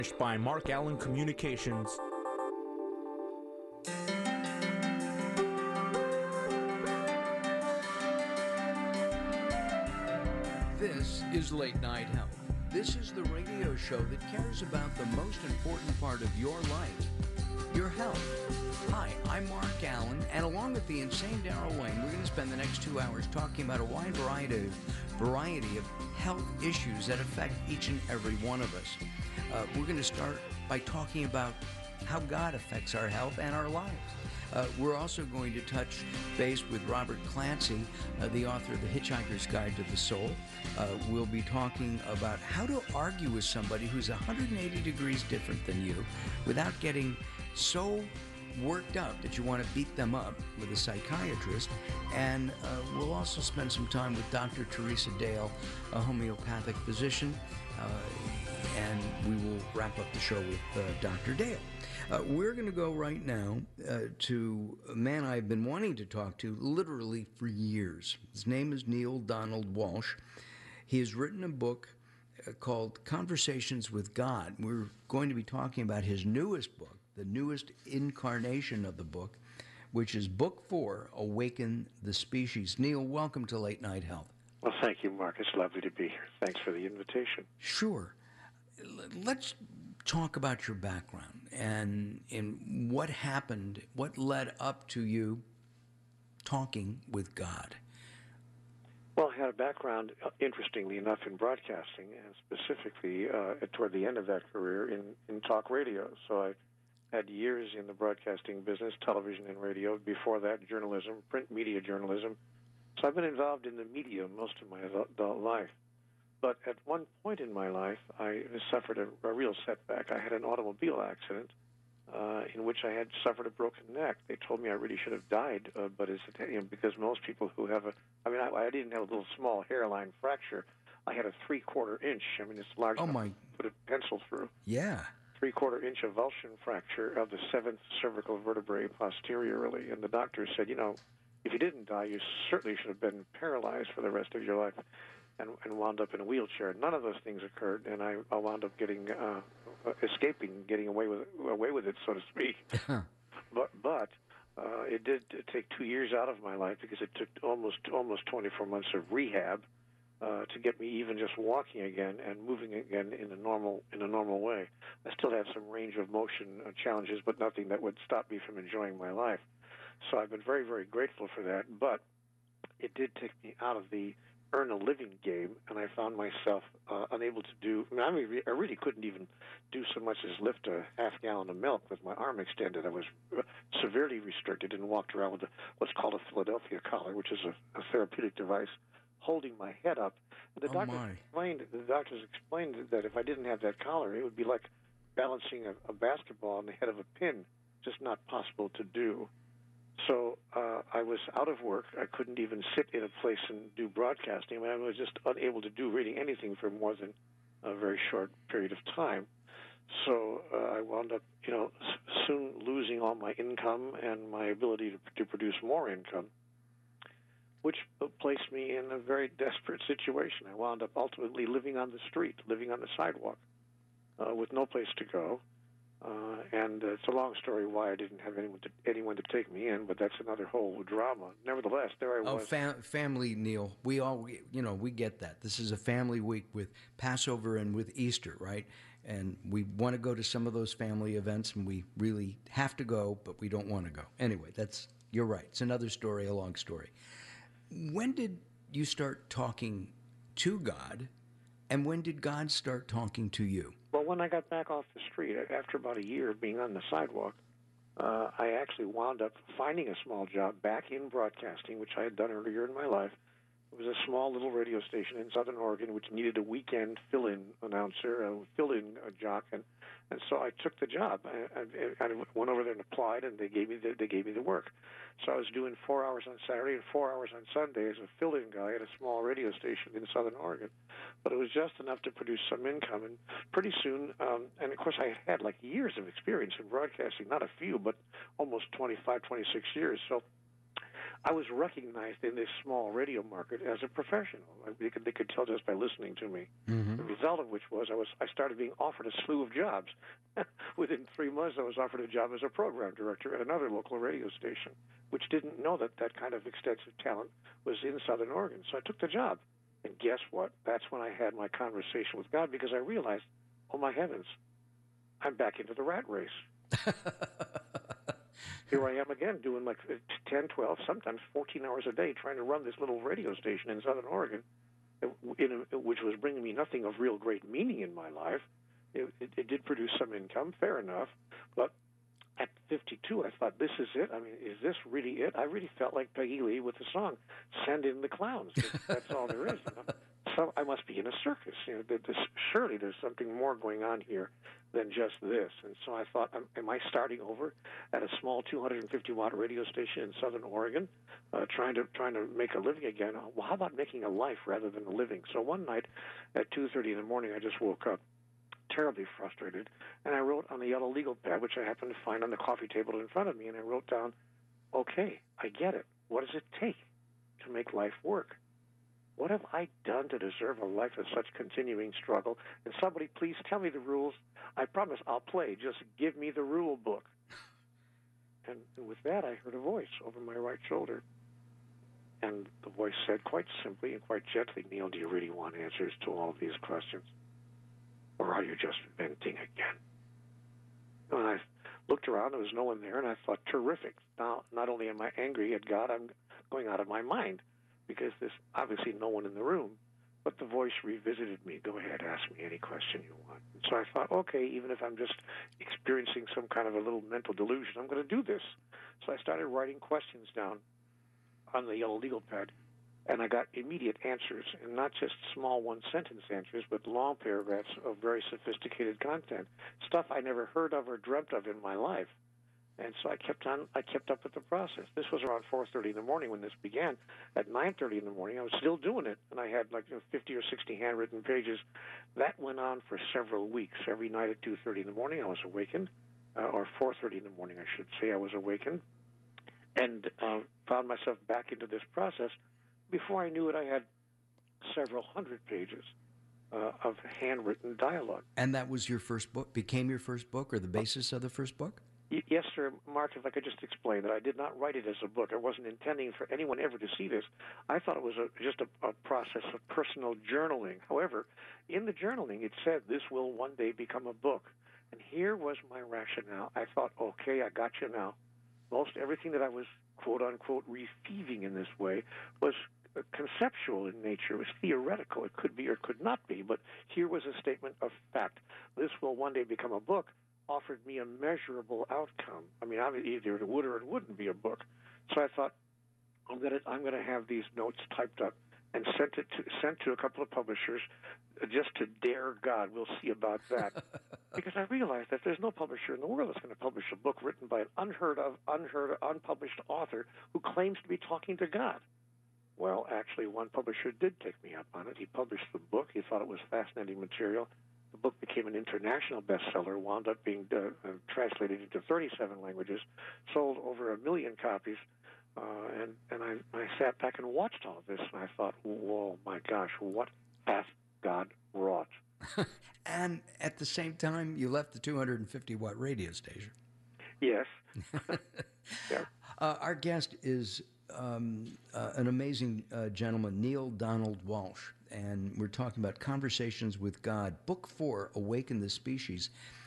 By Mark Allen Communications. This is Late Night Health. This is the radio show that cares about the most important part of your life, your health. Hi, I'm Mark Allen, and along with the insane Daryl Wayne, we're going to spend the next 2 hours talking about a wide variety of health issues that affect each and every one of us. We're going to start by talking about how God affects our health and our lives. We're also going to touch base with Robert Clancy, the author of The Hitchhiker's Guide to the Soul. We'll be talking about how to argue with somebody who's 180 degrees different than you without getting so worked up that you want to beat them up with a psychiatrist. And we'll also spend some time with Dr. Teresa Dale, a homeopathic physician, and we will wrap up the show with Dr. Dale. We're going to go right now to a man I've been wanting to talk to literally for years. His name is Neale Donald Walsch. He has written a book called Conversations with God. We're going to be talking about his newest book, the newest incarnation of the book, which is Book 4, Awaken the Species. Neale, welcome to Late Night Health. Well, thank you, Mark. It's lovely to be here. Thanks for the invitation. Sure. Let's talk about your background and what happened, what led up to you talking with God. Well, I had a background, interestingly enough, in broadcasting, and specifically toward the end of that career in talk radio. So I had years in the broadcasting business, television and radio. Before that, journalism, print media journalism. So I've been involved in the media most of my adult life. But at one point in my life, I suffered a real setback. I had an automobile accident in which I had suffered a broken neck. They told me I really should have died, but it's because most people who have I didn't have a little small hairline fracture. I had a 3/4 inch. I mean, it's large enough to put a pencil through. Yeah. 3/4 inch avulsion fracture of the 7th cervical vertebrae posteriorly. And the doctor said, if you didn't die, you certainly should have been paralyzed for the rest of your life. And wound up in a wheelchair. None of those things occurred, and I wound up getting getting away with it, so to speak. But it did take 2 years out of my life because it took almost 24 months of rehab to get me even just walking again and moving again in a normal way. I still have some range of motion challenges, but nothing that would stop me from enjoying my life. So I've been very, very grateful for that. But it did take me out of the earn a living game, and I found myself unable to do. I really couldn't even do so much as lift a half gallon of milk with my arm extended. I was severely restricted and walked around with what's called a Philadelphia collar, which is a therapeutic device, holding my head up. The doctors explained that if I didn't have that collar, it would be like balancing a basketball on the head of a pin, just not possible to do. So I was out of work. I couldn't even sit in a place and do broadcasting. I was just unable to do really anything for more than a very short period of time. So I wound up, soon losing all my income and my ability to produce more income, which placed me in a very desperate situation. I wound up ultimately living on the street, living on the sidewalk, with no place to go. And it's a long story why I didn't have anyone to take me in, but that's another whole drama. Nevertheless, there I was. Family, Neale. We get that. This is a family week with Passover and with Easter, right? And we want to go to some of those family events, and we really have to go, but we don't want to go. Anyway, you're right. It's another story, a long story. When did you start talking to God, and when did God start talking to you? Well, when I got back off the street, after about a year of being on the sidewalk, I actually wound up finding a small job back in broadcasting, which I had done earlier in my life. It was a small little radio station in Southern Oregon, which needed a weekend fill-in announcer, a fill-in jock, and so I took the job. I went over there and applied, and they gave me the work. So I was doing 4 hours on Saturday and 4 hours on Sunday as a fill-in guy at a small radio station in Southern Oregon. But it was just enough to produce some income, and pretty soon, and of course I had like years of experience in broadcasting, not a few, but almost 25, 26 years. So I was recognized in this small radio market as a professional. They could tell just by listening to me. Mm-hmm. The result of which was I started being offered a slew of jobs. Within 3 months, I was offered a job as a program director at another local radio station, which didn't know that kind of extensive talent was in Southern Oregon. So I took the job. And guess what? That's when I had my conversation with God, because I realized, oh, my heavens, I'm back into the rat race. Here I am again doing like 10, 12, sometimes 14 hours a day trying to run this little radio station in Southern Oregon, which was bringing me nothing of real great meaning in my life. It did produce some income, fair enough, but at 52, I thought, this is it? I mean, is this really it? I really felt like Peggy Lee with the song, Send in the Clowns. That's all there is. So I must be in a circus. Surely there's something more going on here than just this. And so I thought, am I starting over at a small 250-watt radio station in Southern Oregon, trying to make a living again? Well, how about making a life rather than a living? So one night at 2:30 in the morning, I just woke up, terribly frustrated, and I wrote on the yellow legal pad, which I happened to find on the coffee table in front of me, and I wrote down, okay, I get it. What does it take to make life work? What have I done to deserve a life of such continuing struggle? And somebody please tell me the rules. I promise I'll play. Just give me the rule book. And with that, I heard a voice over my right shoulder. And the voice said quite simply and quite gently, Neil, do you really want answers to all of these questions? Or are you just venting again? And I looked around, there was no one there, and I thought, terrific. Now, not only am I angry at God, I'm going out of my mind, because there's obviously no one in the room. But the voice revisited me. Go ahead, ask me any question you want. And so I thought, okay, even if I'm just experiencing some kind of a little mental delusion, I'm going to do this. So I started writing questions down on the yellow legal pad, and I got immediate answers, and not just small one-sentence answers, but long paragraphs of very sophisticated content, stuff I never heard of or dreamt of in my life. And so I kept up with the process. This was around 4:30 in the morning when this began. At 9:30 in the morning, I was still doing it, and I had like 50 or 60 handwritten pages. That went on for several weeks. Every night at 2:30 in the morning, I was awakened, or 4:30 in the morning, I should say, I was awakened, and found myself back into this process. Before I knew it, I had several hundred pages of handwritten dialogue. And that was your first book, became your first book, or the basis of the first book? Yes, sir. Mark, if I could just explain that I did not write it as a book. I wasn't intending for anyone ever to see this. I thought it was just a process of personal journaling. However, in the journaling, it said this will one day become a book. And here was my rationale. I thought, okay, I got you now. Most everything that I was, quote-unquote, receiving in this way was conceptual in nature. It was theoretical. It could be or could not be. But here was a statement of fact. This will one day become a book. Offered me a measurable outcome. I mean, either it would or it wouldn't be a book. So I thought, I'm going to have these notes typed up and sent to a couple of publishers just to dare God. We'll see about that. Because I realized that there's no publisher in the world that's going to publish a book written by an unpublished author who claims to be talking to God. Well, actually, one publisher did take me up on it. He published the book. He thought it was fascinating material. The book became an international bestseller, wound up being translated into 37 languages, sold over 1 million copies, and I sat back and watched all of this, and I thought, whoa, my gosh, what hath God wrought? And at the same time, you left the 250-watt radio station. Yes. Yeah. Our guest is an amazing gentleman, Neil Donald Walsch, and we're talking about Conversations with God, Book 4, Awaken the Species.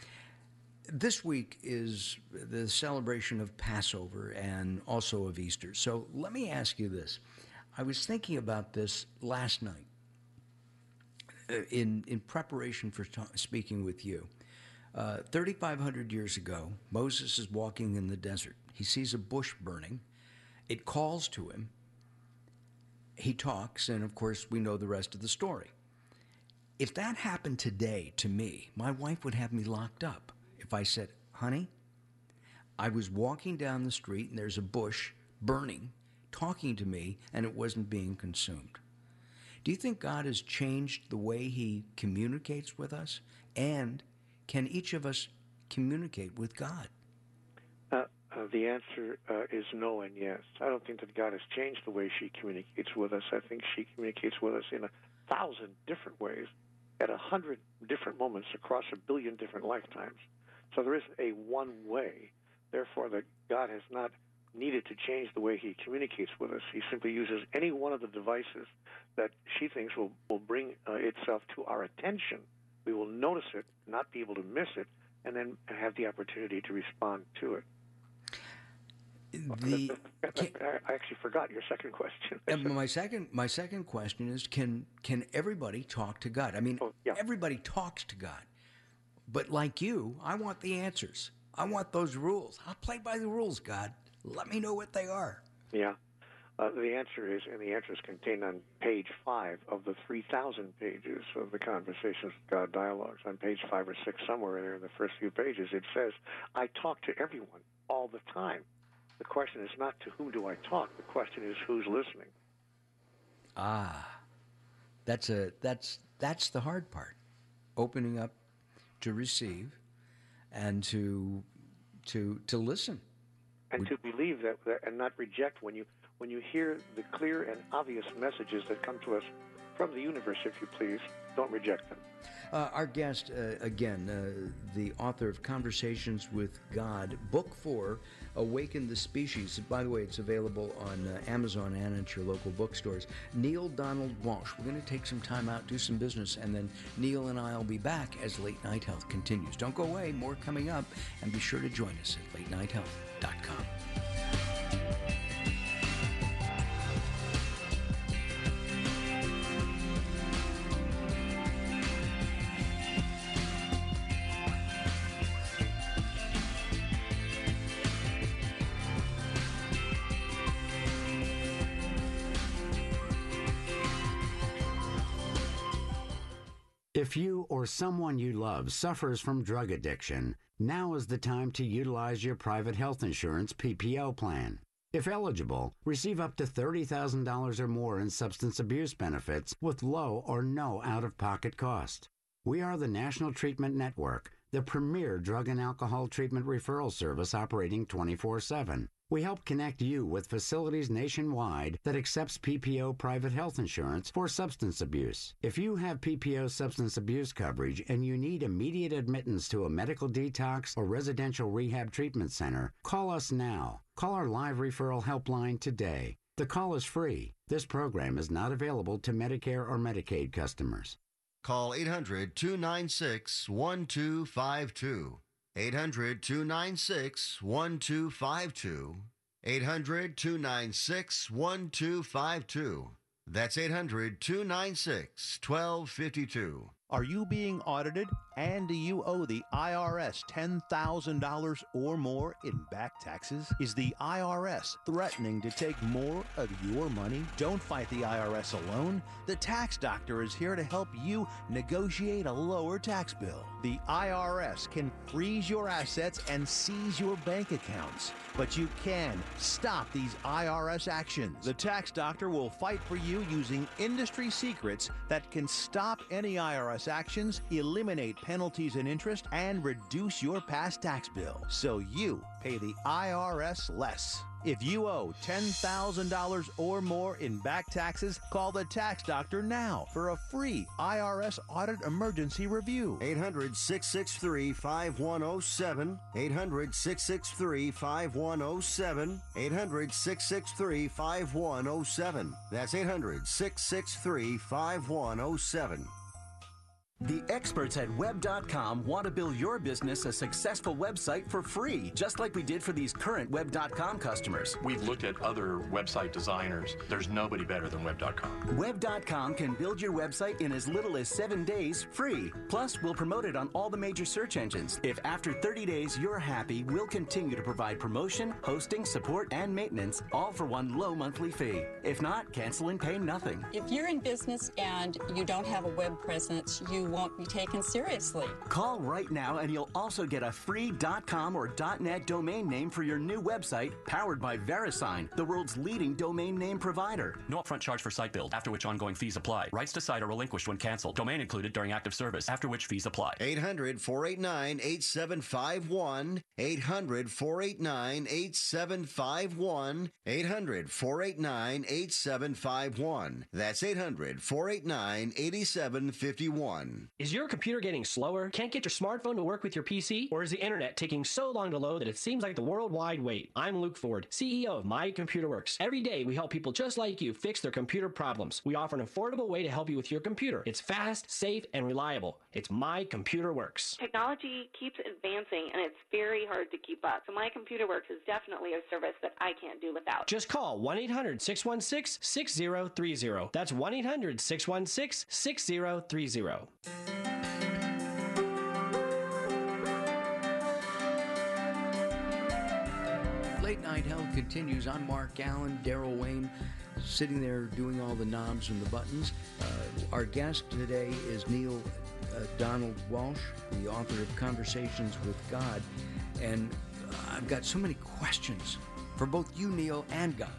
This week is the celebration of Passover and also of Easter. So let me ask you this. I was thinking about this last night in preparation for speaking with you. 3,500 years ago, Moses is walking in the desert. He sees a bush burning. It calls to him. He talks, and of course, we know the rest of the story. If that happened today to me, my wife would have me locked up. If I said, honey, I was walking down the street and there's a bush burning, talking to me, and it wasn't being consumed. Do you think God has changed the way he communicates with us? And can each of us communicate with God? The answer is no and yes. I don't think that God has changed the way she communicates with us. I think she communicates with us in 1,000 different ways at 100 different moments across 1 billion different lifetimes. So there isn't a one way. Therefore, that God has not needed to change the way he communicates with us. He simply uses any one of the devices that she thinks will bring itself to our attention. We will notice it, not be able to miss it, and then have the opportunity to respond to it. I actually forgot your second question. My second question is, can everybody talk to God? I mean, Everybody talks to God. But like you, I want the answers. I want those rules. I'll play by the rules, God. Let me know what they are. Yeah. The answer is contained on page 5 of the 3,000 pages of the Conversations with God dialogues. On page 5 or 6, somewhere in there in the first few pages, it says, I talk to everyone all the time. The question is not to whom do I talk. The question is who's listening. That's the hard part. Opening up to receive and to listen. And to believe that and not reject when you hear the clear and obvious messages that come to us from the universe, if you please, don't reject them. Our guest, again, the author of Conversations with God, Book 4, Awaken the Species. By the way, it's available on Amazon and at your local bookstores. Neale Donald Walsch. We're going to take some time out, do some business, and then Neale and I will be back as Late Night Health continues. Don't go away. More coming up, and be sure to join us at LateNightHealth.com. If you or someone you love suffers from drug addiction, now is the time to utilize your private health insurance PPO plan. If eligible, receive up to $30,000 or more in substance abuse benefits with low or no out-of-pocket cost. We are the National Treatment Network, the premier drug and alcohol treatment referral service operating 24/7. We help connect you with facilities nationwide that accepts PPO private health insurance for substance abuse. If you have PPO substance abuse coverage and you need immediate admittance to a medical detox or residential rehab treatment center, call us now. Call our live referral helpline today. The call is free. This program is not available to Medicare or Medicaid customers. Call 800-296-1252. 800-296-1252. 800-296-1252. That's 800-296-1252. Are you being audited and do you owe the IRS $10,000 or more in back taxes? Is the IRS threatening to take more of your money? Don't fight the IRS alone. The Tax Doctor is here to help you negotiate a lower tax bill. The IRS can freeze your assets and seize your bank accounts, but you can stop these IRS actions. The Tax Doctor will fight for you using industry secrets that can stop any IRS actions, eliminate penalties and interest, and reduce your past tax bill so you pay the IRS less. If you owe $10,000 or more in back taxes, call the Tax Doctor now for a free IRS audit emergency review. 800-663-5107. 800-663-5107. 800-663-5107. That's 800-663-5107. The experts at Web.com want to build your business a successful website for free, just like we did for these current Web.com customers. We've looked at other website designers. There's nobody better than Web.com. Web.com can build your website in as little as 7 days free. Plus, we'll promote it on all the major search engines. If after 30 days you're happy, we'll continue to provide promotion, hosting, support, and maintenance, all for one low monthly fee. If not, cancel and pay nothing. If you're in business and you don't have a web presence, you you won't be taken seriously. Call right now and you'll also get a free .com or .net domain name for your new website, powered by VeriSign, the world's leading domain name provider. No upfront charge for site build, after which ongoing fees apply. Rights to site are relinquished when canceled. Domain included during active service, after which fees apply. 800-489-8751. 800-489-8751. 800-489-8751. That's 800-489-8751. Is your computer getting slower? Can't get your smartphone to work with your PC? Or is the internet taking so long to load that it seems like the worldwide wait? I'm Luke Ford, CEO of My Computer Works. Every day we help people just like you fix their computer problems. We offer an affordable way to help you with your computer. It's fast, safe, and reliable. It's My Computer Works. Technology keeps advancing and it's very hard to keep up. So My Computer Works is definitely a service that I can't do without. Just call 1-800-616-6030. That's 1-800-616-6030. Late Night Health continues. I'm Mark Allen, Daryl Wayne, sitting there doing all the knobs and the buttons. Our guest today is Neale Donald Walsch, the author of Conversations with God. And I've got so many questions for both you, Neale, and God.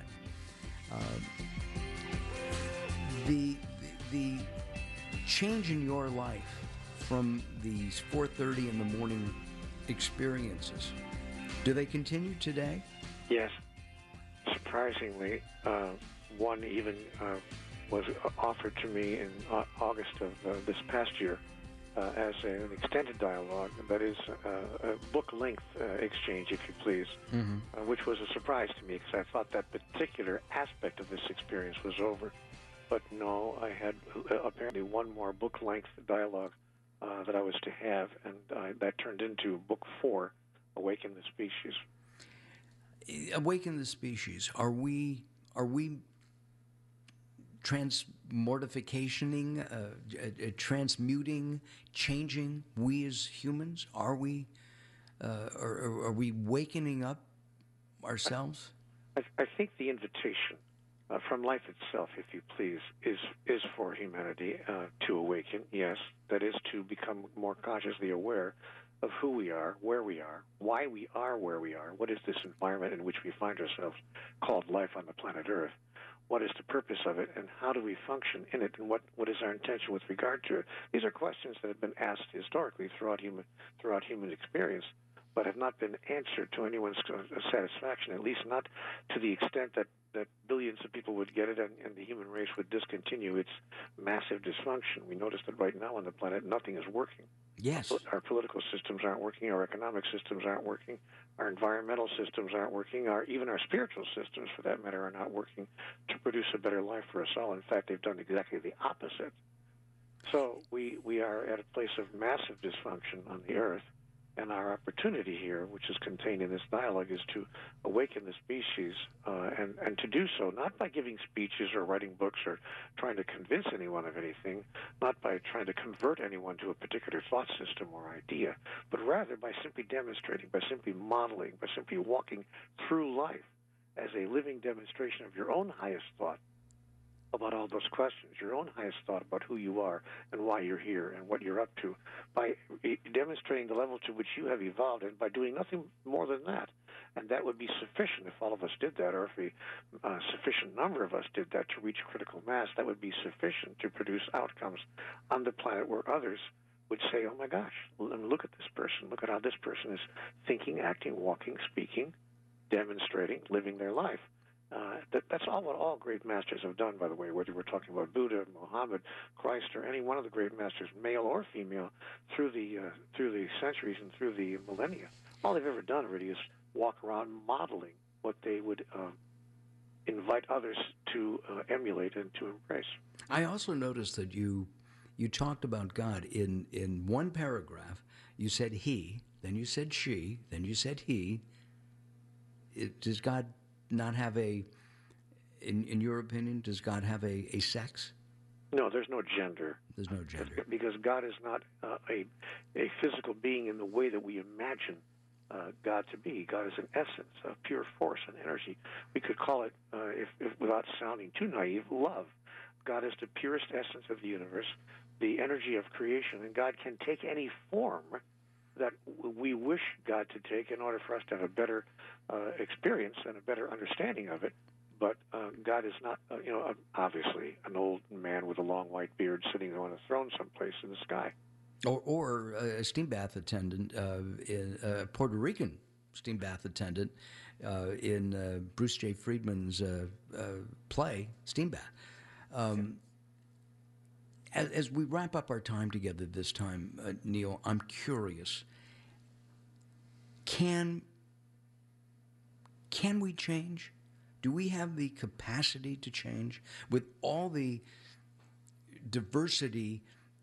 The change in your life from these 4:30 in the morning experiences, do they continue today? Yes. Surprisingly, one even was offered to me in August of this past year as an extended dialogue, that is a book-length exchange, if you please, which was a surprise to me because I thought that particular aspect of this experience was over. But no, I had apparently one more book-length dialogue that I was to have, and that turned into Book 4, Awaken the Species. Awaken the Species. Are we transmortificationing, transmuting, changing we as humans? Are we wakening up ourselves? I think the invitation from life itself, if you please, is for humanity to awaken. Yes, that is to become more consciously aware of who we are, where we are, why we are where we are, what is this environment in which we find ourselves called life on the planet Earth, what is the purpose of it, and how do we function in it, and what is our intention with regard to it. These are questions that have been asked historically throughout human experience, but have not been answered to anyone's satisfaction, at least not to the extent that billions of people would get it and the human race would discontinue its massive dysfunction. We notice that right now on the planet, nothing is working. Yes. Our political systems aren't working. Our economic systems aren't working. Our environmental systems aren't working. Even our spiritual systems, for that matter, are not working to produce a better life for us all. In fact, they've done exactly the opposite. So we are at a place of massive dysfunction on the Earth, and our opportunity here, which is contained in this dialogue, is to awaken the species, and to do so not by giving speeches or writing books or trying to convince anyone of anything, not by trying to convert anyone to a particular thought system or idea, but rather by simply demonstrating, by simply modeling, by simply walking through life as a living demonstration of your own highest thought about all those questions, your own highest thought about who you are and why you're here and what you're up to, by demonstrating the level to which you have evolved, and by doing nothing more than that. And that would be sufficient if all of us did that, or if a sufficient number of us did that to reach critical mass. That would be sufficient to produce outcomes on the planet where others would say, oh my gosh, look at this person. Look at how this person is thinking, acting, walking, speaking, demonstrating, living their life. That's all what all great masters have done, by the way, whether we're talking about Buddha, Muhammad, Christ, or any one of the great masters, male or female, through the centuries and through the millennia. All they've ever done really is walk around modeling what they would invite others to emulate and to embrace. I also noticed that you talked about God in one paragraph. You said he, then you said she, then you said he. Does God not have in your opinion, does God have a sex? No, there's no gender. There's no gender. Because God is not a physical being in the way that we imagine God to be. God is an essence of pure force and energy. We could call it, if without sounding too naive, love. God is the purest essence of the universe, the energy of creation, and God can take any form that we wish God to take in order for us to have a better experience and a better understanding of it. But God is not, obviously an old man with a long white beard sitting on a throne someplace in the sky. Or a steam bath attendant, in a Puerto Rican steam bath attendant in Bruce J. Friedman's play, Steam Bath. As we wrap up our time together this time, Neil, I'm curious. Can we change? Do we have the capacity to change with all the diversity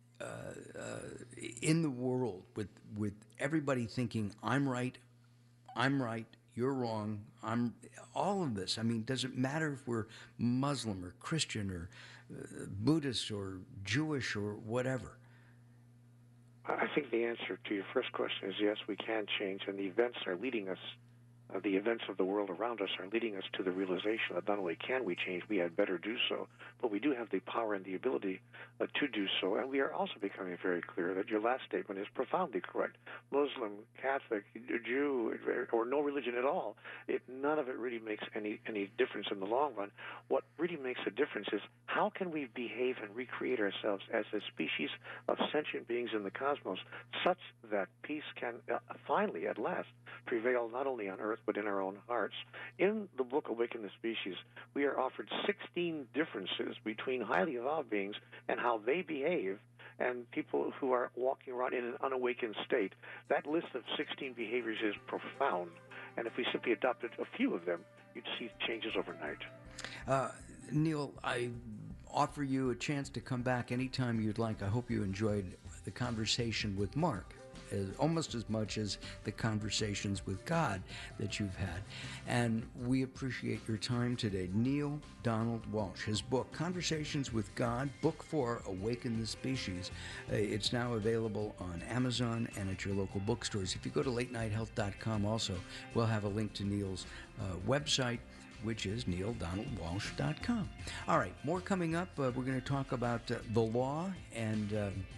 in the world, with everybody thinking I'm right, you're wrong, all of this? I mean, does it matter if we're Muslim or Christian or Buddhist or Jewish or whatever? I think the answer to your first question is yes, we can change, and the events are leading us. The events of the world around us are leading us to the realization that not only can we change, we had better do so, but we do have the power and the ability to do so. And we are also becoming very clear that your last statement is profoundly correct. Muslim, Catholic, Jew, or no religion at all, none of it really makes any difference in the long run. What really makes a difference is how can we behave and recreate ourselves as a species of sentient beings in the cosmos such that peace can finally, at last, prevail not only on Earth but in our own hearts. In the book Awaken the Species, we are offered 16 differences between highly evolved beings and how they behave and people who are walking around in an unawakened state. That list of 16 behaviors is profound, and if we simply adopted a few of them, you'd see changes overnight. Neil, I offer you a chance to come back anytime you'd like. I hope you enjoyed the conversation with Mark almost as much as the conversations with God that you've had. And we appreciate your time today. Neil Donald Walsch, his book, Conversations with God, Book 4, Awaken the Species. It's now available on Amazon and at your local bookstores. If you go to latenighthealth.com also, we'll have a link to Neil's website, which is neildonaldwalsh.com. All right, more coming up. We're going to talk about the law and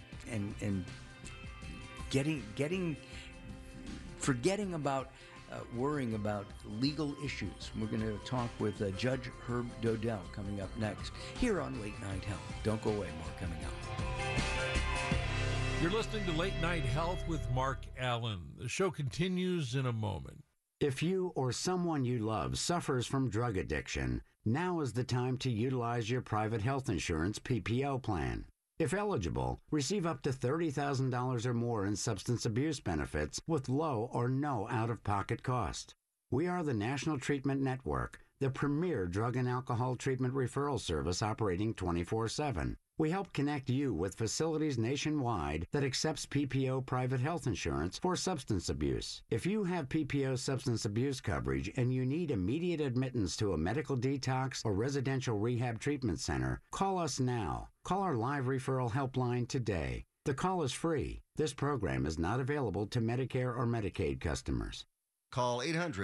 forgetting about worrying about legal issues. We're going to talk with Judge Herb Dodell coming up next here on Late Night Health. Don't go away, more coming up. You're listening to Late Night Health with Mark Allen. The show continues in a moment. If you or someone you love suffers from drug addiction, now is the time to utilize your private health insurance PPO plan. If eligible, receive up to $30,000 or more in substance abuse benefits with low or no out-of-pocket cost. We are the National Treatment Network, the premier drug and alcohol treatment referral service operating 24/7. We help connect you with facilities nationwide that accepts PPO private health insurance for substance abuse. If you have PPO substance abuse coverage and you need immediate admittance to a medical detox or residential rehab treatment center, call us now. Call our live referral helpline today. The call is free. This program is not available to Medicare or Medicaid customers. Call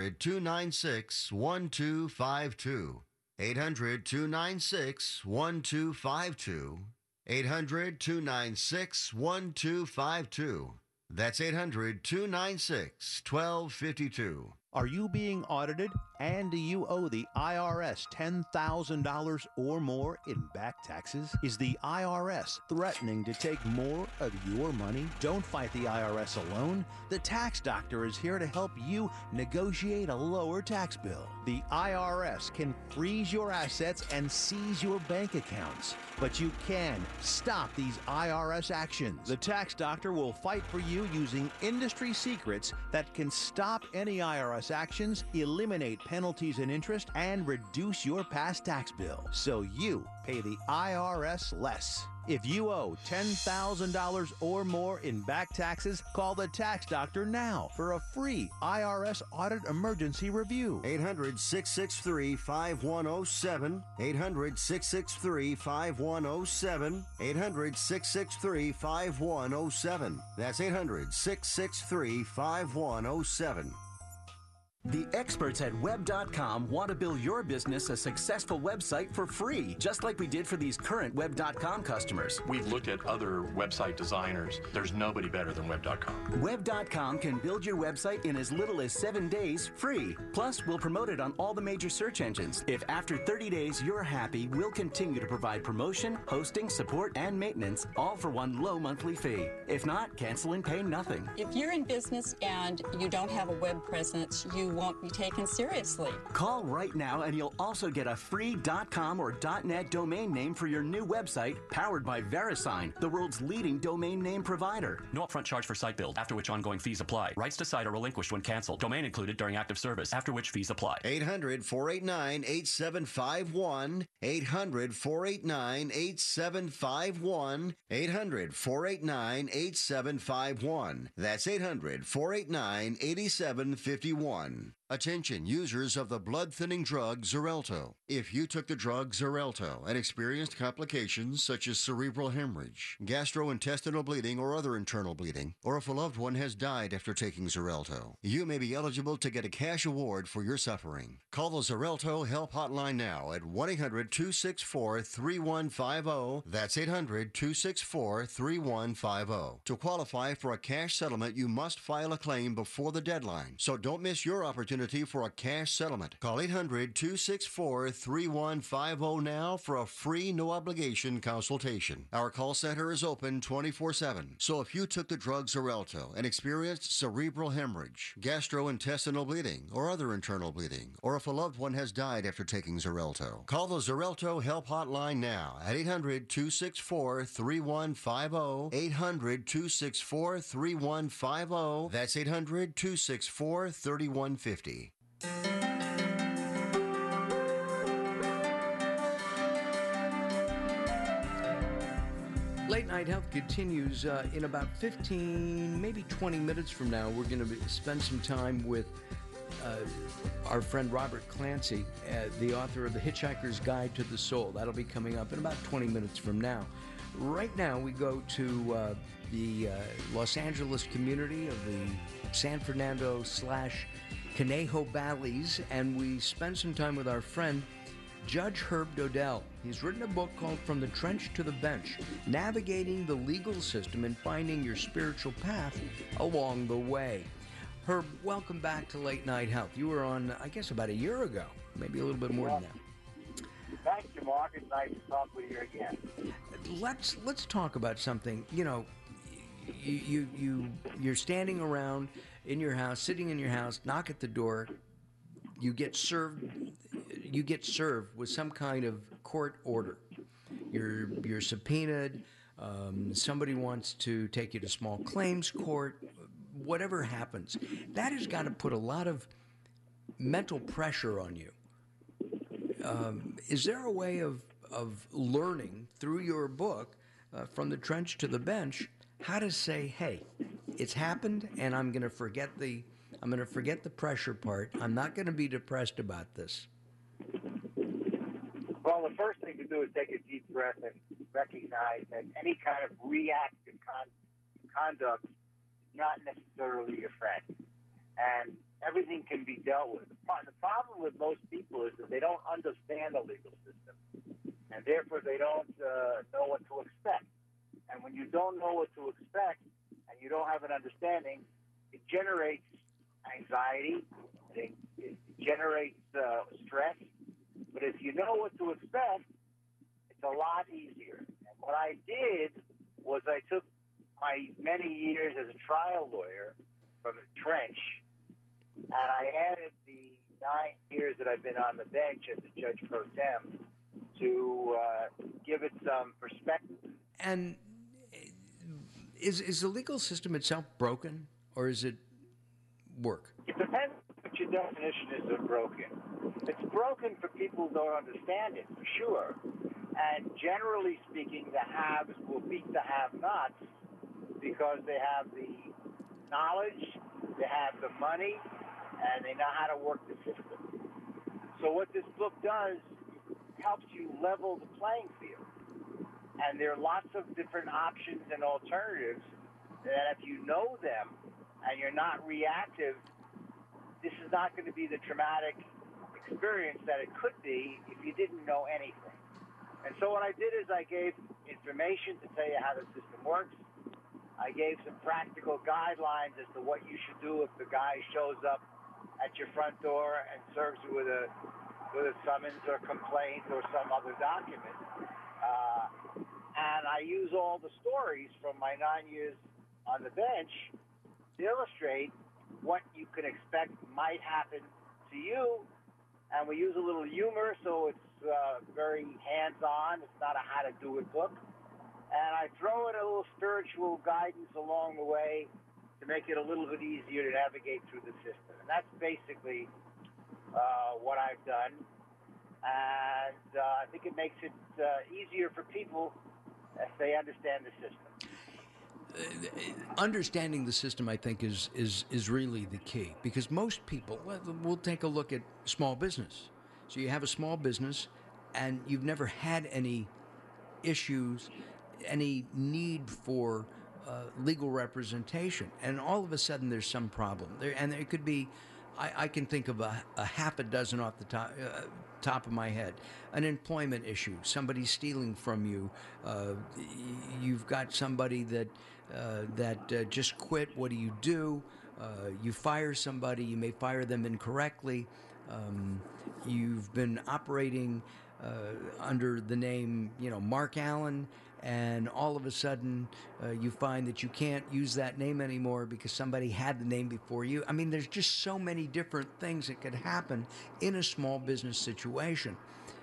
800-296-1252. 800-296-1252. 800-296-1252. That's 800-296-1252. Are you being audited and do you owe the IRS $10,000 or more in back taxes? Is the IRS threatening to take more of your money? Don't fight the IRS alone. The Tax Doctor is here to help you negotiate a lower tax bill. The IRS can freeze your assets and seize your bank accounts, but you can stop these IRS actions. The Tax Doctor will fight for you using industry secrets that can stop any IRS actions, eliminate penalties and interest, and reduce your past tax bill so you pay the IRS less. If you owe $10,000 or more in back taxes, call the Tax Doctor now for a free IRS audit emergency review. 800-663-5107. 800-663-5107. 800-663-5107. That's 800-663-5107. The experts at Web.com want to build your business a successful website for free, just like we did for these current Web.com customers. We've looked at other website designers. There's nobody better than Web.com. Web.com can build your website in as little as 7 days free. Plus, we'll promote it on all the major search engines. If after 30 days you're happy, we'll continue to provide promotion, hosting, support, and maintenance, all for one low monthly fee. If not, cancel and pay nothing. If you're in business and you don't have a web presence, you won't be taken seriously. Call right now and you'll also get a free .com or .net domain name for your new website, powered by VeriSign, the world's leading domain name provider. No upfront charge for site build, after which ongoing fees apply. Rights to site are relinquished when canceled. Domain included during active service, after which fees apply. 800-489-8751. 800-489-8751. 800-489-8751. That's 800-489-8751. Attention users of the blood-thinning drug Xarelto. If you took the drug Xarelto and experienced complications such as cerebral hemorrhage, gastrointestinal bleeding or other internal bleeding, or if a loved one has died after taking Xarelto, you may be eligible to get a cash award for your suffering. Call the Xarelto Help Hotline now at 1-800-264-3150. That's 800-264-3150. To qualify for a cash settlement, you must file a claim before the deadline, so don't miss your opportunity for a cash settlement. Call 800-264-3150 now for a free, no-obligation consultation. Our call center is open 24/7. So if you took the drug Xarelto and experienced cerebral hemorrhage, gastrointestinal bleeding, or other internal bleeding, or if a loved one has died after taking Xarelto, call the Xarelto Help Hotline now at 800-264-3150. 800-264-3150. That's 800-264-3150. Late Night Health continues in about 15, maybe 20 minutes from now. We're going to spend some time with our friend Robert Clancy, the author of The Hitchhiker's Guide to the Soul. That'll be coming up in about 20 minutes from now. Right now, we go to the Los Angeles community of the San Fernando / Conejo Valleys, and we spend some time with our friend Judge Herb Dodell. He's written a book called From the Trench to the Bench, Navigating the Legal System and Finding Your Spiritual Path Along the Way. Herb, welcome back to Late Night Health. You were on, I guess, about a year ago, maybe a little bit more than that. Thank you, Mark. It's nice to talk with you again. Let's talk about something. You know, you're standing around in your house, sitting in your house, knock at the door, you get served with some kind of court order. You're subpoenaed, somebody wants to take you to small claims court, whatever happens. That has got to put a lot of mental pressure on you. Is there a way of learning through your book, From the Trench to the Bench, how to say, hey, it's happened, and I'm going to forget the pressure part. I'm not going to be depressed about this. Well, the first thing to do is take a deep breath and recognize that any kind of reactive conduct is not necessarily your friend. And everything can be dealt with. The problem with most people is that they don't understand the legal system, and therefore they don't know what to expect. And when you don't know what to expect and you don't have an understanding, it generates anxiety, it generates stress. But if you know what to expect, it's a lot easier. And what I did was I took my many years as a trial lawyer from the trench, and I added the 9 years that I've been on the bench as a judge pro tem to give it some perspective. And is the legal system itself broken, or is it work? It depends what your definition is of broken. It's broken for people who don't understand it, for sure. And generally speaking, the haves will beat the have-nots because they have the knowledge, they have the money, and they know how to work the system. So what this book does helps you level the playing field. And there are lots of different options and alternatives that if you know them and you're not reactive this is not going to be the traumatic experience that it could be if you didn't know anything. And so what I did is I gave information to tell you how the system works. I gave some practical guidelines as to what you should do if the guy shows up at your front door and serves you with a summons or complaint or some other document. And I use all the stories from my 9 years on the bench to illustrate what you can expect might happen to you. And we use a little humor, so it's very hands-on. It's not a how-to-do-it book. And I throw in a little spiritual guidance along the way to make it a little bit easier to navigate through the system. And that's basically what I've done. And I think it makes it easier for people if they understand the system. Understanding the system, I think, is really the key, because most people, we'll take a look at small business. So you have a small business and you've never had any issues, any need for legal representation, and all of a sudden there's some problem there, and it could be, I can think of a half a dozen off the top of my head. An employment issue, somebody stealing from you, you've got somebody that just quit. What do? You fire somebody, you may fire them incorrectly. You've been operating under the name, Mark Allen, and all of a sudden you find that you can't use that name anymore because somebody had the name before you. I mean, there's just so many different things that could happen in a small business situation.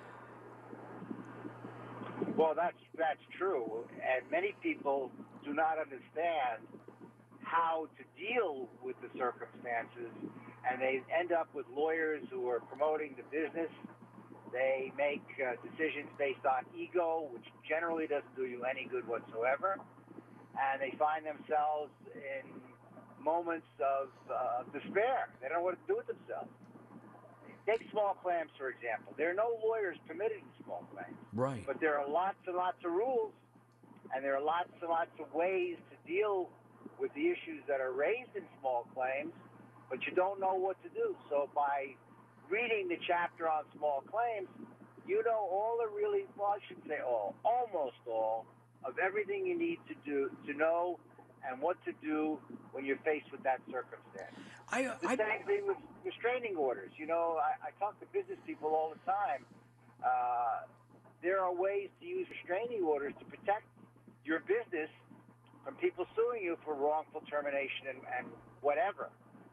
Well, that's true, and many people do not understand how to deal with the circumstances, and they end up with lawyers who are promoting the business. They make decisions based on ego, which generally doesn't do you any good whatsoever, and they find themselves in moments of despair. They don't know what to do with themselves. Take small claims, for example. There are no lawyers permitted in small claims. Right. But there are lots and lots of rules, and there are lots and lots of ways to deal with the issues that are raised in small claims, but you don't know what to do. So by reading the chapter on small claims, you know all the really, well, I shouldn't say all, almost all of everything you need to know and what to do when you're faced with that circumstance. The same thing with restraining orders. I talk to business people all the time. There are ways to use restraining orders to protect your business from people suing you for wrongful termination and whatever.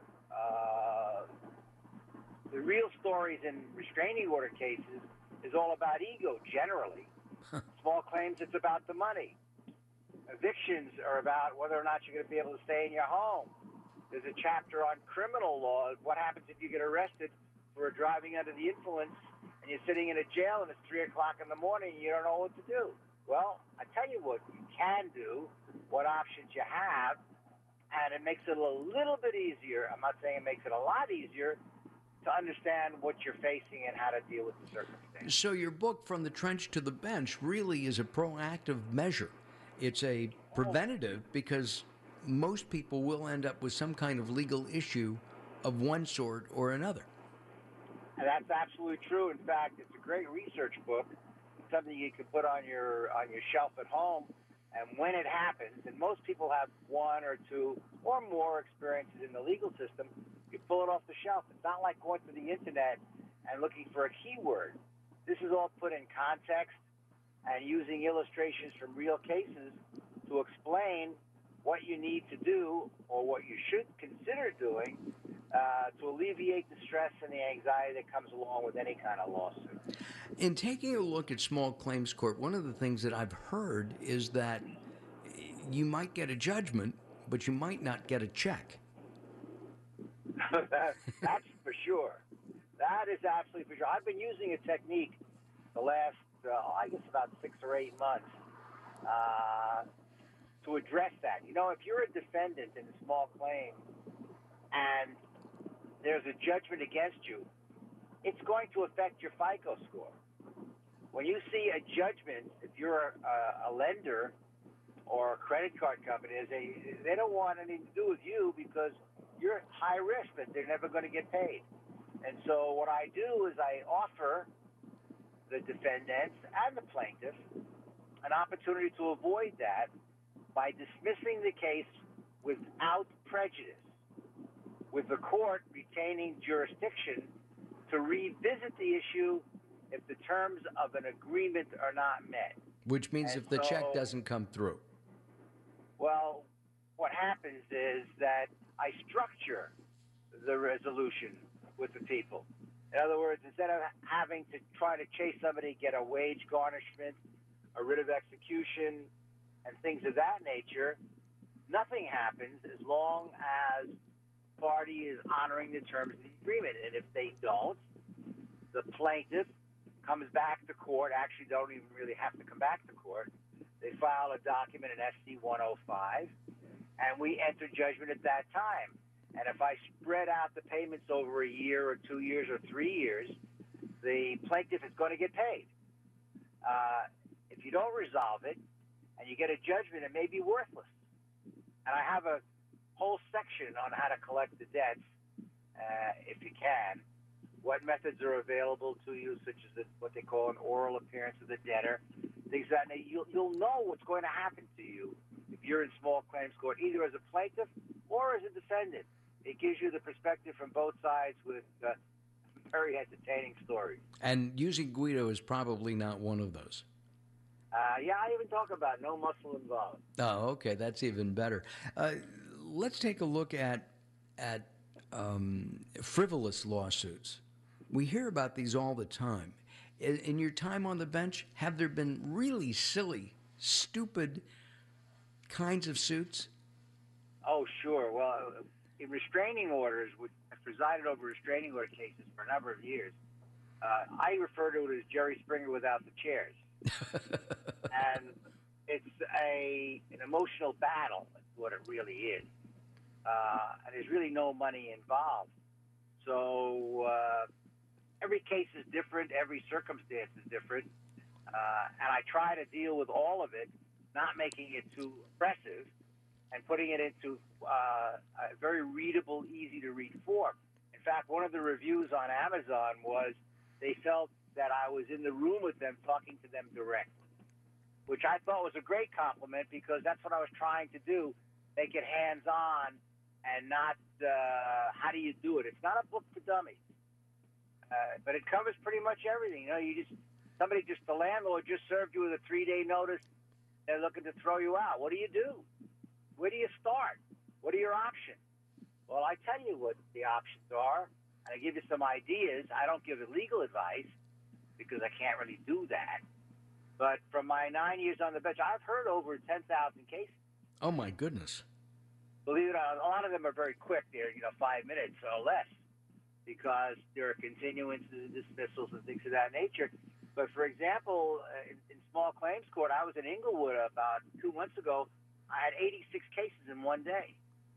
The real stories in restraining order cases is all about ego, generally. Small claims, it's about the money. Evictions are about whether or not you're going to be able to stay in your home. There's a chapter on criminal law. What happens if you get arrested for driving under the influence and you're sitting in a jail and it's 3 o'clock in the morning and you don't know what to do? Well, I tell you what you can do, what options you have, and it makes it a little bit easier. I'm not saying it makes it a lot easier to understand what you're facing and how to deal with the circumstances. So your book, From the Trench to the Bench, really is a proactive measure. It's a preventative, because most people will end up with some kind of legal issue of one sort or another. And that's absolutely true. In fact, it's a great research book. It's something you can put on your shelf at home. And when it happens, and most people have one or two or more experiences in the legal system, you pull it off the shelf. It's not like going to the internet and looking for a keyword. This is all put in context and using illustrations from real cases to explain what you need to do or what you should consider doing to alleviate the stress and the anxiety that comes along with any kind of lawsuit. In taking a look at small claims court, one of the things that I've heard is that you might get a judgment, but you might not get a check. That's for sure. That is absolutely for sure. I've been using a technique the last, I guess, about 6 or 8 months to address that. If you're a defendant in a small claim and there's a judgment against you, it's going to affect your FICO score. When you see a judgment, if you're a lender or a credit card company, they don't want anything to do with you because you're at high risk that they're never going to get paid. And so what I do is I offer the defendants and the plaintiff an opportunity to avoid that by dismissing the case without prejudice, with the court retaining jurisdiction to revisit the issue if the terms of an agreement are not met. Which means if the check doesn't come through. Well, what happens is that I structure the resolution with the people. In other words, instead of having to try to chase somebody, get a wage garnishment, a writ of execution, and things of that nature, nothing happens as long as the party is honoring the terms of the agreement. And if they don't, the plaintiff comes back to court. Actually, don't even really have to come back to court. They file a document in SC 105, and we enter judgment at that time. And if I spread out the payments over a year or 2 years or 3 years, the plaintiff is going to get paid. If you don't resolve it and you get a judgment, it may be worthless. And I have a whole section on how to collect the debts, if you can, what methods are available to you, such as what they call an oral appearance of the debtor, things that you'll know what's going to happen to you if you're in small claims court, either as a plaintiff or as a defendant. It gives you the perspective from both sides with very entertaining stories. And using Guido is probably not one of those. Yeah, I even talk about no muscle involved. Oh, okay, that's even better. Let's take a look at frivolous lawsuits. We hear about these all the time. In your time on the bench, have there been really silly, stupid kinds of suits? Oh, sure. Well, in restraining orders, I've presided over restraining order cases for a number of years. I refer to it as Jerry Springer without the chairs. And it's an emotional battle, is what it really is. And there's really no money involved. So every case is different, every circumstance is different. And I try to deal with all of it, not making it too oppressive, and putting it into a very readable, easy-to-read form. In fact, one of the reviews on Amazon was they felt that I was in the room with them, talking to them directly, which I thought was a great compliment because that's what I was trying to do, make it hands-on and not how do you do it. It's not a book for dummies, but it covers pretty much everything. You know, the landlord just served you with a 3-day notice. They're looking to throw you out. What do you do? Where do you start? What are your options? Well, I tell you what the options are, and I give you some ideas. I don't give legal advice because I can't really do that. But from my 9 years on the bench, I've heard over 10,000 cases. Oh, my goodness. Believe it or not, a lot of them are very quick. They're 5 minutes or less because there are continuances and dismissals and things of that nature. But, for example, in small claims court, I was in Inglewood about 2 months ago. I had 86 cases in one day.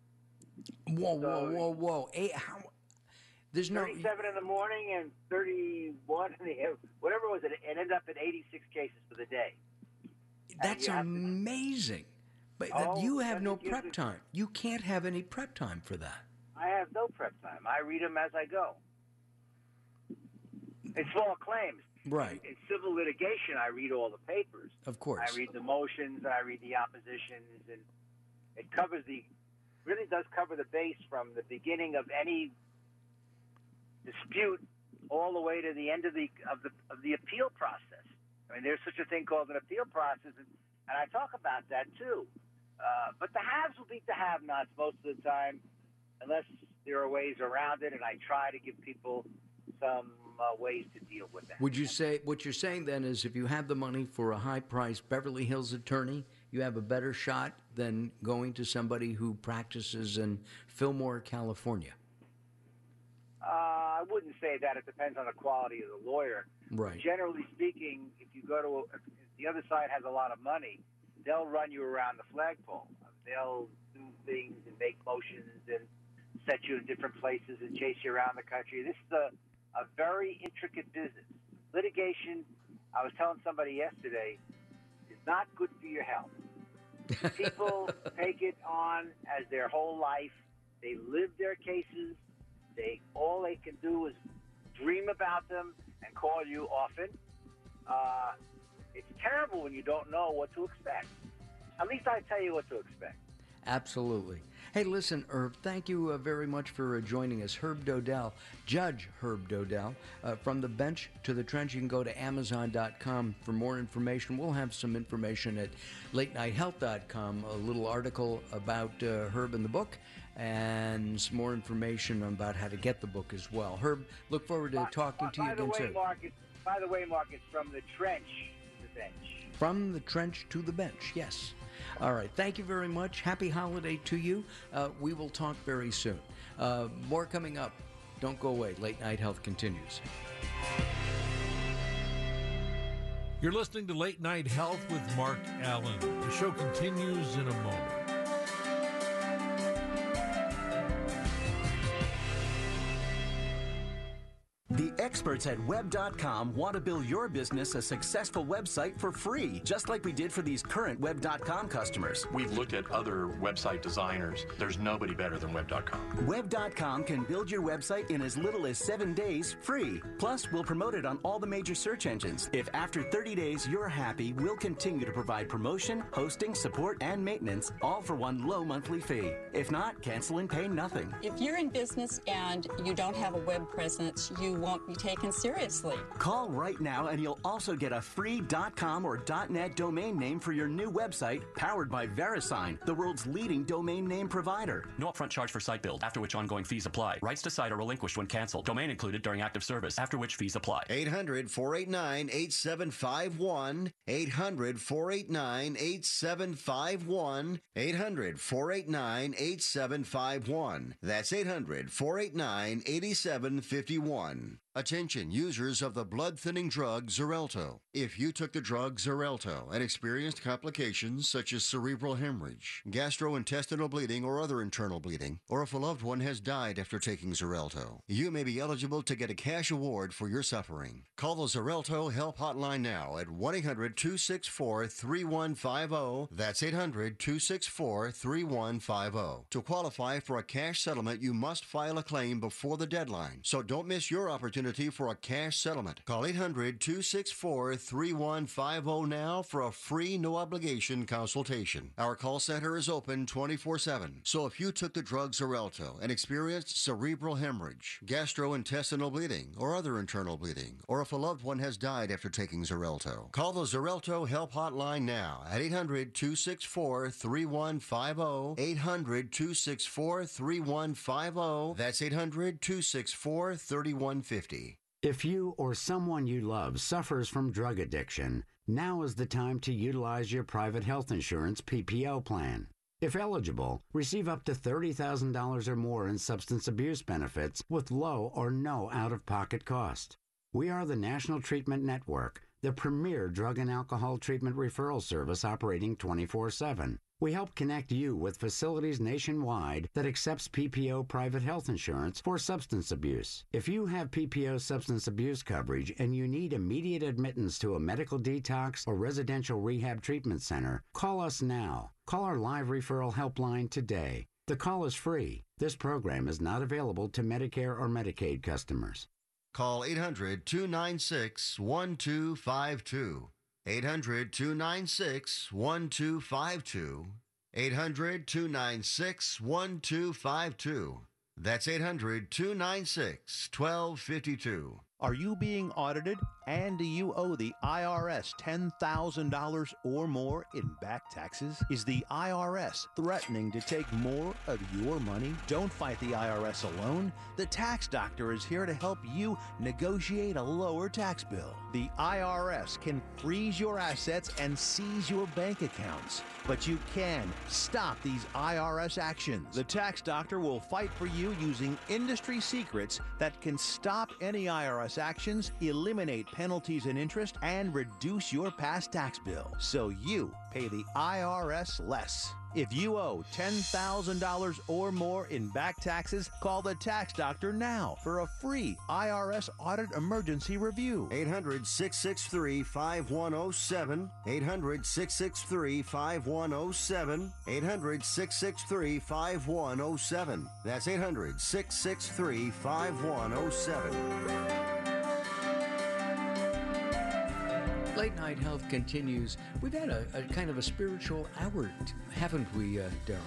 Whoa. There's 37 in the morning and 31 in the whatever it was. It ended up at 86 cases for the day. That's amazing. But you have no prep time. You can't have any prep time for that. I have no prep time. I read them as I go. In small claims. Right. In civil litigation, I read all the papers. Of course. I read the motions, I read the oppositions, and it really does cover the base from the beginning of any dispute all the way to the end of the appeal process. I mean, there's such a thing called an appeal process, and I talk about that too. But the haves will beat the have-nots most of the time, unless there are ways around it, and I try to give people some ways to deal with that. Would you say what you're saying then is if you have the money for a high-priced Beverly Hills attorney, you have a better shot than going to somebody who practices in Fillmore, California? I wouldn't say that. It depends on the quality of the lawyer. Right. Generally speaking, if you go to if the other side has a lot of money, they'll run you around the flagpole. They'll do things and make motions and set you in different places and chase you around the country. This is a very intricate business. Litigation, I was telling somebody yesterday, is not good for your health. People take it on as their whole life, They live their cases. All they can do is dream about them and call you often. It's terrible when you don't know what to expect. At least I tell you what to expect. Absolutely. Hey, listen, Herb, thank you very much for joining us. Herb Dodell, Judge Herb Dodell, From the Bench to the Trench. You can go to Amazon.com for more information. We'll have some information at LateNightHealth.com, a little article about Herb and the book, and some more information about how to get the book as well. Herb, look forward to talking to you again soon. By the way, Mark, it's From the Trench to the Bench. From the Trench to the Bench, yes. All right. Thank you very much. Happy holiday to you. We will talk very soon. More coming up. Don't go away. Late Night Health continues. You're listening to Late Night Health with Mark Allen. The show continues in a moment. The experts at Web.com want to build your business a successful website for free, just like we did for these current Web.com customers. We've looked at other website designers. There's nobody better than Web.com. Web.com can build your website in as little as 7 days free. Plus, we'll promote it on all the major search engines. If after 30 days you're happy, we'll continue to provide promotion, hosting, support, and maintenance, all for one low monthly fee. If not, cancel and pay nothing. If you're in business and you don't have a web presence, you won't be taken seriously. Call right now and you'll also get a free .com or .net domain name for your new website, powered by VeriSign, the world's leading domain name provider. No upfront charge for site build, after which ongoing fees apply. Rights to site are relinquished when canceled. Domain included during active service, after which fees apply. 800-489-8751. 800-489-8751. 800-489-8751. That's 800-489-8751. Attention users of the blood-thinning drug Xarelto. If you took the drug Xarelto and experienced complications such as cerebral hemorrhage, gastrointestinal bleeding or other internal bleeding, or if a loved one has died after taking Xarelto, you may be eligible to get a cash award for your suffering. Call the Xarelto Help Hotline now at 1-800-264-3150. That's 800-264-3150. To qualify for a cash settlement, you must file a claim before the deadline, so don't miss your opportunity for a cash settlement. Call 800-264-3150 now for a free, no-obligation consultation. Our call center is open 24/7. So if you took the drug Xarelto and experienced cerebral hemorrhage, gastrointestinal bleeding, or other internal bleeding, or if a loved one has died after taking Xarelto, call the Xarelto Help Hotline now at 800-264-3150. 800-264-3150. That's 800-264-3150. If you or someone you love suffers from drug addiction, now is the time to utilize your private health insurance PPO plan. If eligible, receive up to $30,000 or more in substance abuse benefits with low or no out-of-pocket cost. We are the National Treatment Network, the premier drug and alcohol treatment referral service operating 24/7. We help connect you with facilities nationwide that accepts PPO private health insurance for substance abuse. If you have PPO substance abuse coverage and you need immediate admittance to a medical detox or residential rehab treatment center, call us now. Call our live referral helpline today. The call is free. This program is not available to Medicare or Medicaid customers. Call 800-296-1252. 800-296-1252. 800-296-1252. That's 800-296-1252. Are you being audited and do you owe the IRS $10,000 or more in back taxes? Is the IRS threatening to take more of your money? Don't fight the IRS alone. The Tax Doctor is here to help you negotiate a lower tax bill. The IRS can freeze your assets and seize your bank accounts, but you can stop these IRS actions. The Tax Doctor will fight for you using industry secrets that can stop any IRS actions, eliminate penalties and interest, and reduce your past tax bill so you pay the IRS less. If you owe $10,000 or more in back taxes, call the Tax Doctor now for a free IRS audit emergency review. 800-663-5107. 800-663-5107. 800-663-5107. That's 800-663-5107. Late Night Health continues. We've had a kind of a spiritual hour, haven't we, Daryl?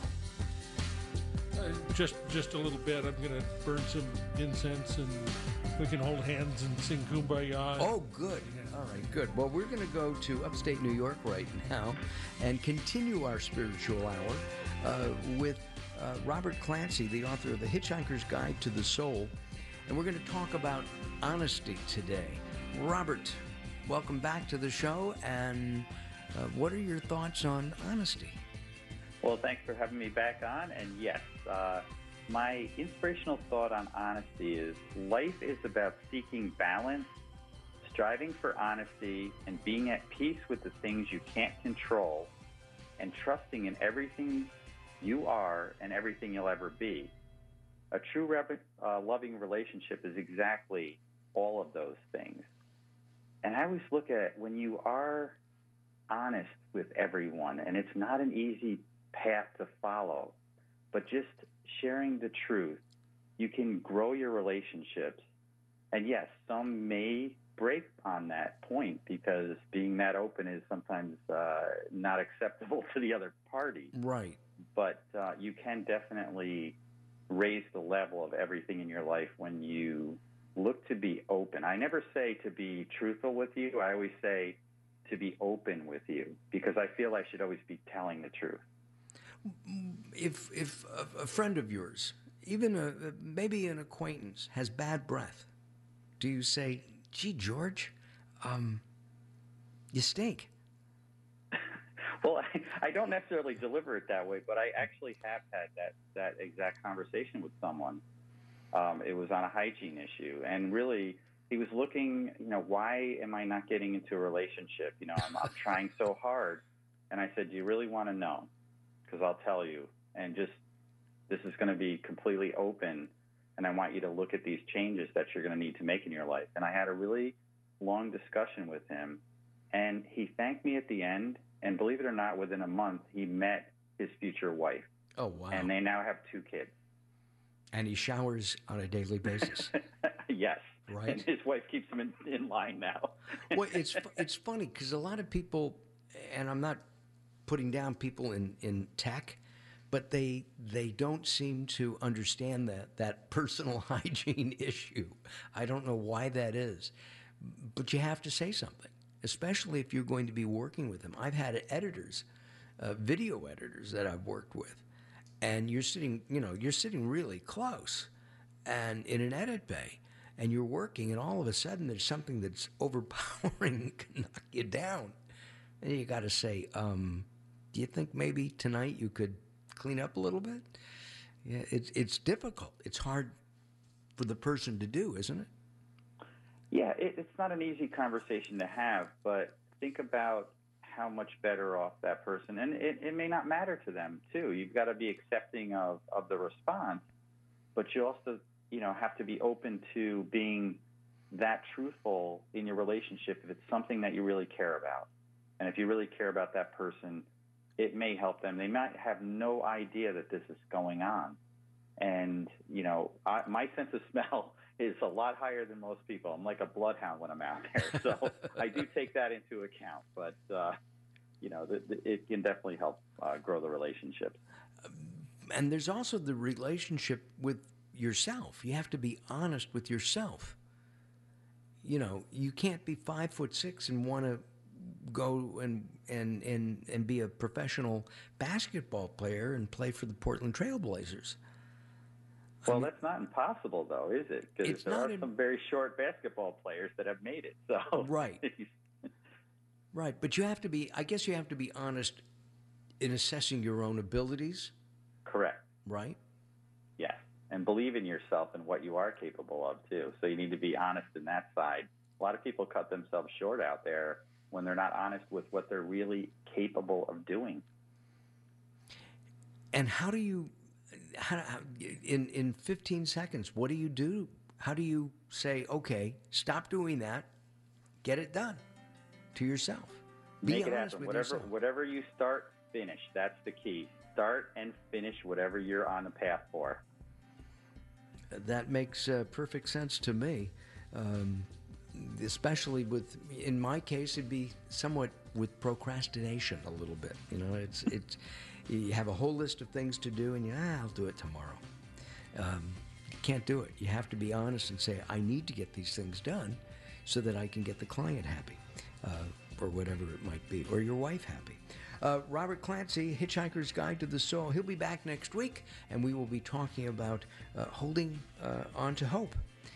Just a little bit. I'm going to burn some incense and we can hold hands and sing Kumbaya. Oh, good. Yeah. All right, good. Well, we're going to go to upstate New York right now and continue our spiritual hour with Robert Clancy, the author of The Hitchhiker's Guide to the Soul. And we're going to talk about honesty today. Robert, welcome back to the show, and what are your thoughts on honesty? Well, thanks for having me back on, and yes, my inspirational thought on honesty is life is about seeking balance, striving for honesty, and being at peace with the things you can't control, and trusting in everything you are and everything you'll ever be. A true loving relationship is exactly all of those things. And I always look at when you are honest with everyone, and it's not an easy path to follow, but just sharing the truth, you can grow your relationships. And yes, some may break on that point because being that open is sometimes not acceptable to the other party. Right. But you can definitely raise the level of everything in your life when you look to be open. I never say to be truthful with you. I always say to be open with you because I feel I should always be telling the truth. If a friend of yours, even maybe an acquaintance, has bad breath, do you say, "Gee, George, you stink"? Well, I don't necessarily deliver it that way, but I actually have had that exact conversation with someone. It was on a hygiene issue, and really, he was looking, why am I not getting into a relationship? I'm trying so hard. And I said, do you really want to know? Because I'll tell you. And this is going to be completely open, and I want you to look at these changes that you're going to need to make in your life. And I had a really long discussion with him, and he thanked me at the end. And believe it or not, within a month, he met his future wife. Oh, wow. And they now have 2 kids. And he showers on a daily basis. Yes. Right. And his wife keeps him in line now. Well, it's funny because a lot of people, and I'm not putting down people in tech, but they don't seem to understand that personal hygiene issue. I don't know why that is. But you have to say something, especially if you're going to be working with them. I've had editors, video editors that I've worked with. And you're sitting really close and in an edit bay, and you're working, and all of a sudden there's something that's overpowering and can knock you down. And you got to say, do you think maybe tonight you could clean up a little bit? Yeah, it's difficult. It's hard for the person to do, isn't it? Yeah, it's not an easy conversation to have, but think about how much better off that person, and it may not matter to them too. You've got to be accepting of the response, but you also have to be open to being that truthful in your relationship if it's something that you really care about. And if you really care about that person, it may help them. They might have no idea that this is going on. And my sense of smell is a lot higher than most people. I'm like a bloodhound when I'm out there. So I do take that into account. But, it can definitely help grow the relationship. And there's also the relationship with yourself. You have to be honest with yourself. You can't be 5'6" and want to go and be a professional basketball player and play for the Portland Trailblazers. Well, that's not impossible, though, is it? Because there are some very short basketball players that have made it. So right, right. But you have to be. I guess you have to be honest in assessing your own abilities. Correct. Right. Yes, and believe in yourself and what you are capable of too. So you need to be honest in that side. A lot of people cut themselves short out there when they're not honest with what they're really capable of doing. And how do you, in 15 seconds, what do you do? How do you say, okay, stop doing that, get it done to yourself? Make it happen. Whatever you start, finish. That's the key. Start and finish whatever you're on the path for. That makes perfect sense to me, especially with, in my case, it'd be somewhat with procrastination a little bit. You know, it's you have a whole list of things to do, and I'll do it tomorrow. You can't do it. You have to be honest and say, I need to get these things done so that I can get the client happy, or whatever it might be, or your wife happy. Robert Clancy, Hitchhiker's Guide to the Soul. He'll be back next week, and we will be talking about holding on to hope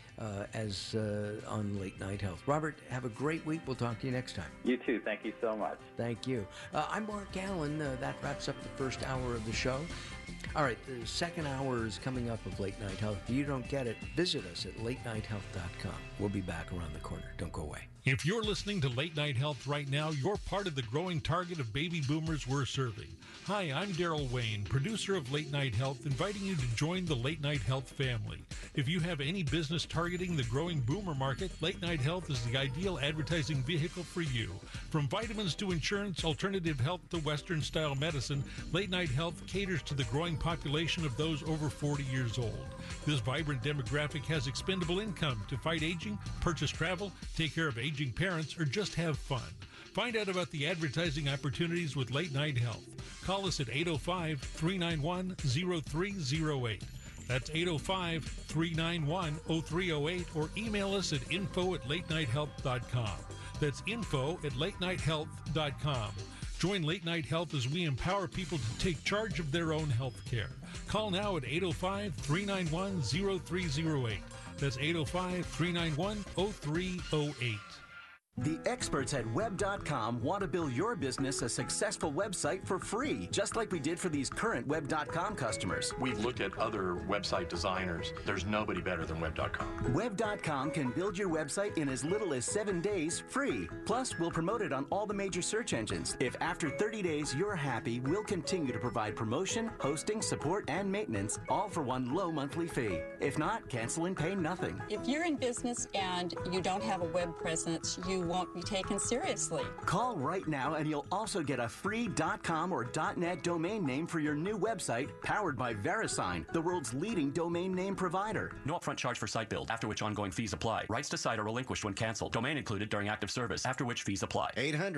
on Late Night Health. Robert, have a great week. We'll talk to you next time. You too. Thank you so much. Thank you. I'm Mark Allen. That wraps up the first hour of the show. All right, the second hour is coming up of Late Night Health. If you don't get it, visit us at latenighthealth.com. We'll be back around the corner. Don't go away. If you're listening to Late Night Health right now, you're part of the growing target of baby boomers we're serving. Hi, I'm Daryl Wayne, producer of Late Night Health, inviting you to join the Late Night Health family. If you have any business targeting the growing boomer market, Late Night Health is the ideal advertising vehicle for you. From vitamins to insurance, alternative health to Western-style medicine, Late Night Health caters to the growing population of those over 40 years old. This vibrant demographic has expendable income to fight aging, purchase travel, take care of aging parents, or just have fun. Find out about the advertising opportunities with Late Night Health. Call us at 805-391-0308. That's 805-391-0308, or email us at info@latenighthealth.com. That's info@latenighthealth.com. Join Late Night Health as we empower people to take charge of their own health care. Call now at 805-391-0308. That's 805-391-0308. The experts at Web.com want to build your business a successful website for free, just like we did for these current Web.com customers. We've looked at other website designers. There's nobody better than Web.com. Web.com can build your website in as little as 7 days free. Plus, we'll promote it on all the major search engines. If after 30 days you're happy, we'll continue to provide promotion, hosting, support, and maintenance, all for one low monthly fee. If not, cancel and pay nothing. If you're in business and you don't have a web presence, you won't be taken seriously. Call right now and you'll also get a free .com or .net domain name for your new website, powered by VeriSign, the world's leading domain name provider. No upfront charge for site build, after which ongoing fees apply. Rights to site are relinquished when canceled. Domain included during active service, after which fees apply.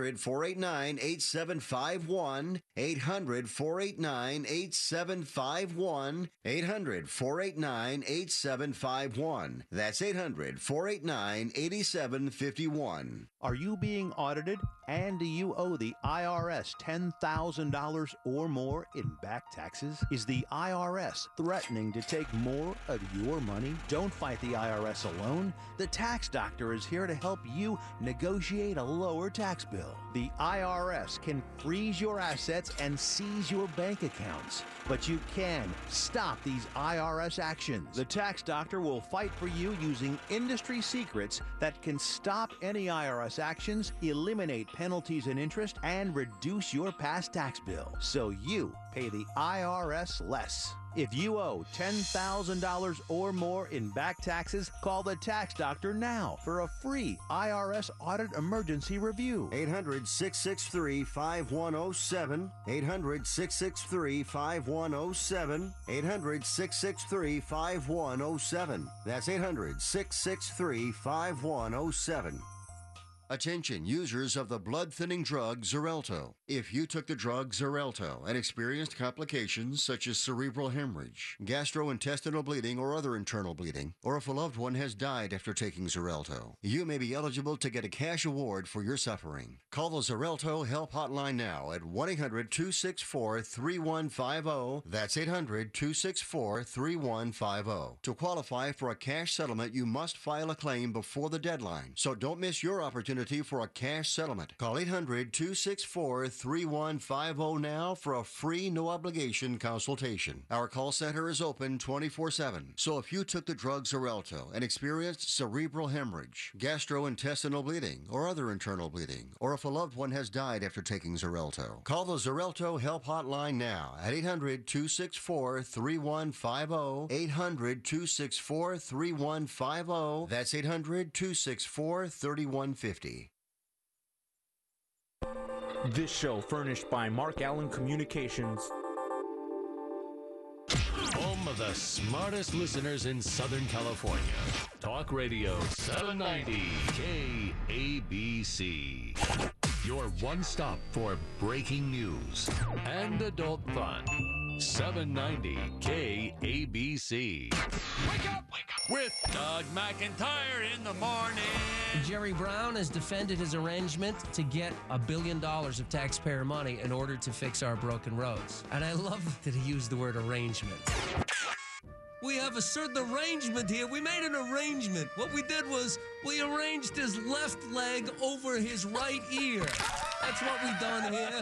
800-489-8751. 800-489-8751. 800-489-8751. That's 800-489-8751. Are you being audited and do you owe the IRS $10,000 or more in back taxes? Is the IRS threatening to take more of your money? Don't fight the IRS alone. The Tax Doctor is here to help you negotiate a lower tax bill. The IRS can freeze your assets and seize your bank accounts, but you can stop these IRS actions. The Tax Doctor will fight for you using industry secrets that can stop any IRS actions, eliminate penalties and interest, and reduce your past tax bill so you pay the IRS less. If you owe $10,000 or more in back taxes, call the Tax Doctor now for a free IRS audit emergency review. 800-663-5107. 800-663-5107. 800-663-5107. That's 800-663-5107. Attention users of the blood-thinning drug Xarelto. If you took the drug Xarelto and experienced complications such as cerebral hemorrhage, gastrointestinal bleeding, or other internal bleeding, or if a loved one has died after taking Xarelto, you may be eligible to get a cash award for your suffering. Call the Xarelto Help Hotline now at 1-800-264-3150. That's 800-264-3150. To qualify for a cash settlement, you must file a claim before the deadline, so don't miss your opportunity opportunity for a cash settlement. Call 800-264-3150 now for a free, no-obligation consultation. Our call center is open 24/7. So if you took the drug Xarelto and experienced cerebral hemorrhage, gastrointestinal bleeding, or other internal bleeding, or if a loved one has died after taking Xarelto, call the Xarelto Help Hotline now at 800-264-3150, 800-264-3150. That's 800-264-3150. This show furnished by Mark Allen Communications. Home of the smartest listeners in Southern California. Talk Radio 790 KABC. Your one stop for breaking news and adult fun. 790 KABC. Wake up! With Doug McIntyre in the morning. Jerry Brown has defended his arrangement to get $1 billion of taxpayer money in order to fix our broken roads. And I love that he used the word arrangement. We have a certain arrangement here. We made an arrangement. What we did was we arranged his left leg over his right ear. That's what we done here.